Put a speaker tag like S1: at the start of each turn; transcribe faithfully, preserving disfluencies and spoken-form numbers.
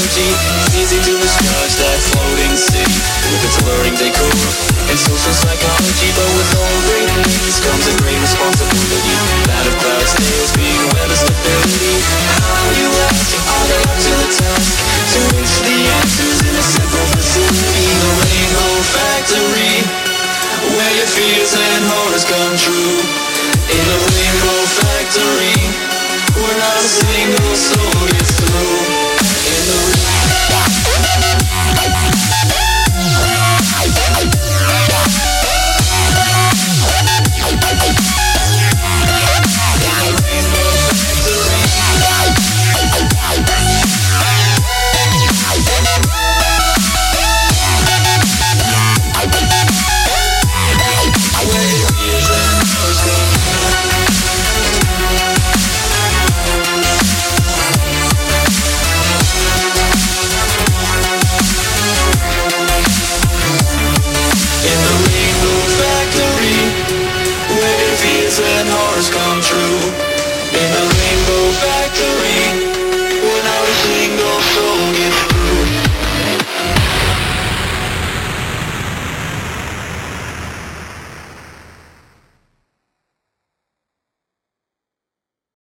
S1: psychology. It's easy to misjudge that floating city with its alluring decor and social psychology. But with all great needs comes a great responsibility. That of cloud snails being weather stability. How you ask, are they up to the task? To which the answer's in a simple facility, the Rainbow Factory, where your fears and horrors come true. In the Rainbow Factory, where not a single soul gets through. In the In the Rainbow Factory.